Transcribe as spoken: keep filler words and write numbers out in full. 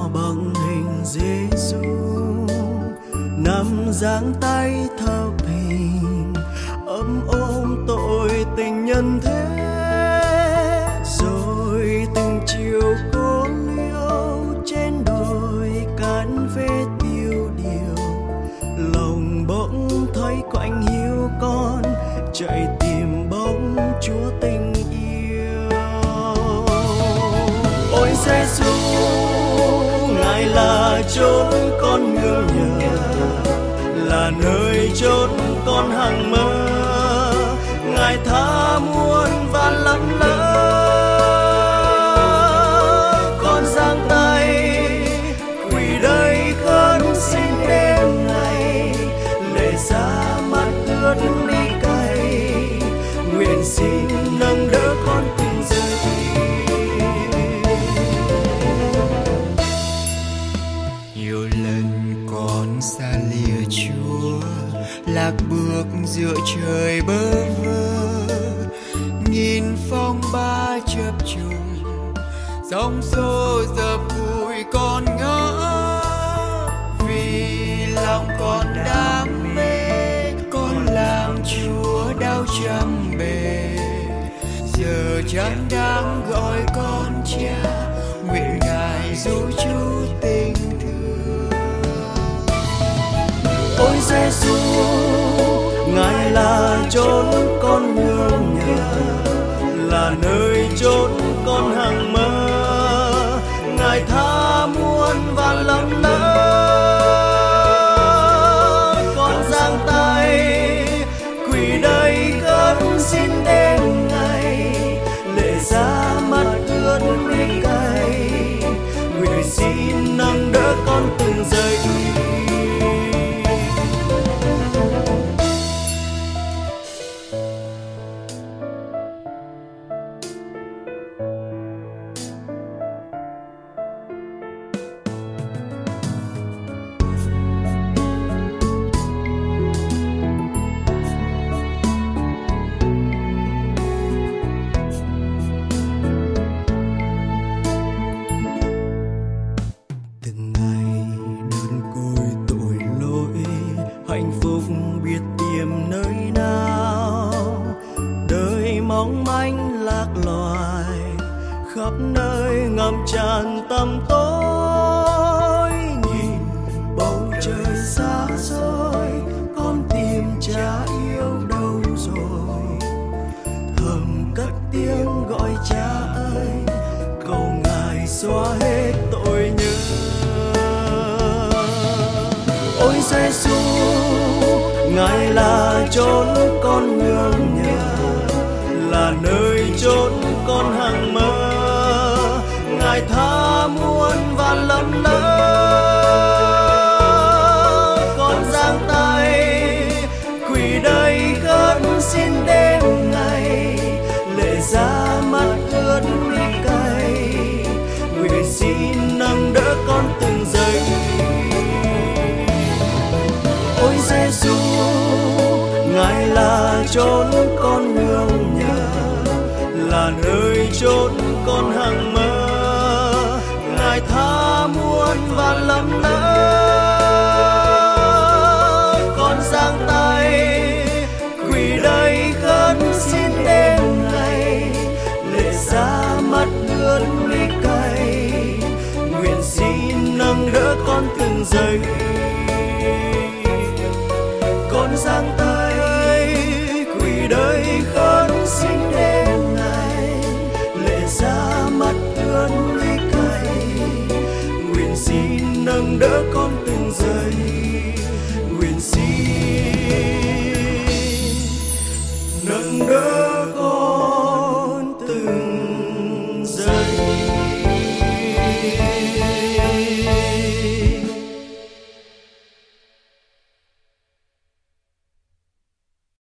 bằng hình Giêsu, nắm dáng tay thập hình, ấm ôm tội tình nhân thế. Rồi từng chiều cô liêu trên đồi cán phê tiêu điều, lòng bỗng thấy quạnh hiu con chạy tìm bóng Chúa tình yêu. Ôi Giêsu, Ngài là chốn con nương nhờ, là nơi chốn con hằng mơ. Ngài tha muôn vàn lầm lỡ, con giang tay quỳ đây khấn xin đêm ngày, lệ ra mắt ướt mi cay, nguyện xin nâng đỡ con từng giây. Nhiều lần con xa lìa Chúa, lạc bước giữa trời bơ vơ, nhìn phong ba chập trùng, sóng xô dập vùi con ngỡ. Vì lòng con đam mê, con làm Chúa đau trăm bề. Giờ chẳng đáng gọi con cha, nguyện Ngài dỗ Chúa tình thương. Ôi Giêsu, Ngài là chốn con nương nhờ, là nơi chốn con hằng mơ. Ngài tha muôn vàn lầm lỡ, con giang tay quỳ đây khấn xin đêm ngày, lệ ra mắt ướt mi cay, nguyện xin nâng đỡ con từng giây. Hạnh phúc biết tìm nơi nào, đời mong manh lạc loài, khắp nơi ngập tràn tăm tối. Nhìn bầu trời xa xôi, con tìm cha yêu đâu rồi, thầm cất tiếng gọi cha ơi, cầu Ngài xóa hết tội nhớ. Ôi Giêsu, Ngài là chốn con nương nhờ, là nơi chốn con hằng mơ. Ngài tha muôn vàn lầm lỡ, con giang tay quỳ đây khấn xin đêm ngày, lệ ra mắt ướt mi cay, nguyện xin nâng đỡ con từng giây. Ôi Giêsu, Ngài là chốn con nương nhờ, là nơi chốn con hằng mơ. Ngài tha muôn vàn lầm lỡ, con giang tay quỳ đây khấn xin đêm ngày, lệ ra mắt ướt mi cay, nguyện xin nâng đỡ con từng giây. Con giang tay quỳ đây khấn xin đêm ngày, lệ ra mắt ướt mi cay, nguyện xin nâng đỡ con từng giây.